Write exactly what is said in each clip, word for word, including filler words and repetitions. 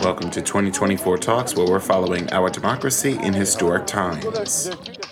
Welcome to twenty twenty-four Talks, where we're following our democracy in historic times.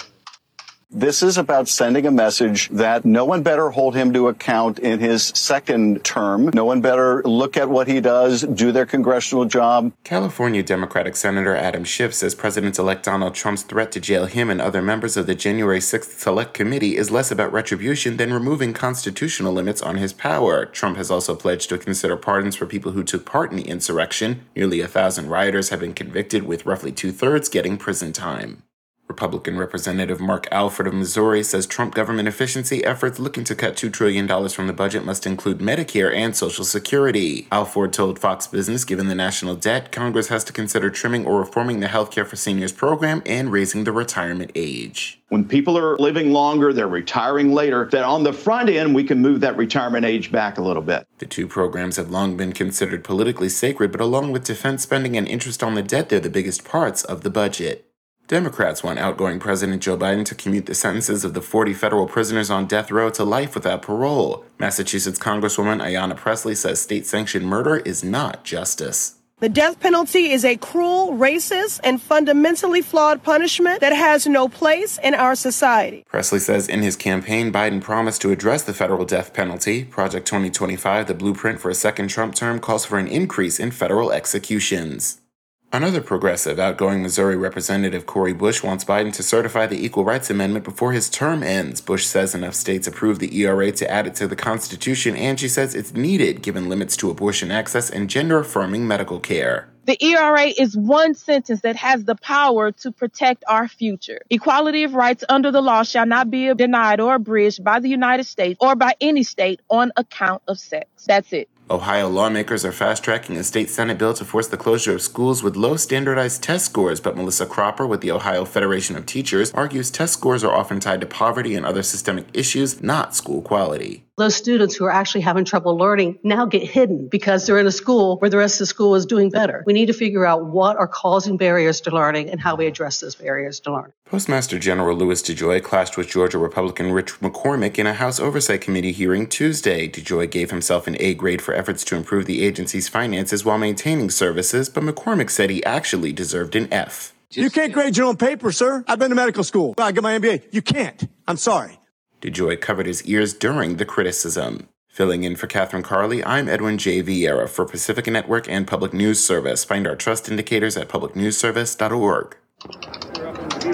This is about sending a message that no one better hold him to account in his second term. No one better look at what he does, do their congressional job. California Democratic Senator Adam Schiff says President-elect Donald Trump's threat to jail him and other members of the January sixth Select Committee is less about retribution than removing constitutional limits on his power. Trump has also pledged to consider pardons for people who took part in the insurrection. Nearly a thousand rioters have been convicted, with roughly two-thirds getting prison time. Republican Representative Mark Alford of Missouri says Trump government efficiency efforts looking to cut two trillion dollars from the budget must include Medicare and Social Security. Alford told Fox Business, given the national debt, Congress has to consider trimming or reforming the Healthcare for Seniors program and raising the retirement age. When people are living longer, they're retiring later, that on the front end, we can move that retirement age back a little bit. The two programs have long been considered politically sacred, but along with defense spending and interest on the debt, they're the biggest parts of the budget. Democrats want outgoing President Joe Biden to commute the sentences of the forty federal prisoners on death row to life without parole. Massachusetts Congresswoman Ayanna Pressley says state-sanctioned murder is not justice. The death penalty is a cruel, racist, and fundamentally flawed punishment that has no place in our society. Pressley says in his campaign, Biden promised to address the federal death penalty. Project twenty twenty-five, the blueprint for a second Trump term, calls for an increase in federal executions. Another progressive, outgoing Missouri Representative Cori Bush wants Biden to certify the Equal Rights Amendment before his term ends. Bush says enough states approved the E R A to add it to the Constitution, and she says it's needed given limits to abortion access and gender-affirming medical care. The E R A is one sentence that has the power to protect our future. Equality of rights under the law shall not be denied or abridged by the United States or by any state on account of sex. That's it. Ohio lawmakers are fast-tracking a state Senate bill to force the closure of schools with low standardized test scores, but Melissa Cropper with the Ohio Federation of Teachers argues test scores are often tied to poverty and other systemic issues, not school quality. Those students who are actually having trouble learning now get hidden because they're in a school where the rest of the school is doing better. We need to figure out what are causing barriers to learning and how we address those barriers to learning. Postmaster General Louis DeJoy clashed with Georgia Republican Rich McCormick in a House Oversight Committee hearing Tuesday. DeJoy gave himself an A grade for efforts to improve the agency's finances while maintaining services, but McCormick said he actually deserved an F. You can't grade your own paper, sir. I've been to medical school. I got my M B A. You can't. I'm sorry. DeJoy covered his ears during the criticism. Filling in for Catherine Carley, I'm Edwin J. Vieira for Pacifica Network and Public News Service. Find our trust indicators at public news service dot org.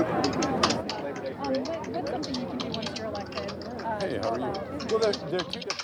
Hey, how are you? Well, there, there are two different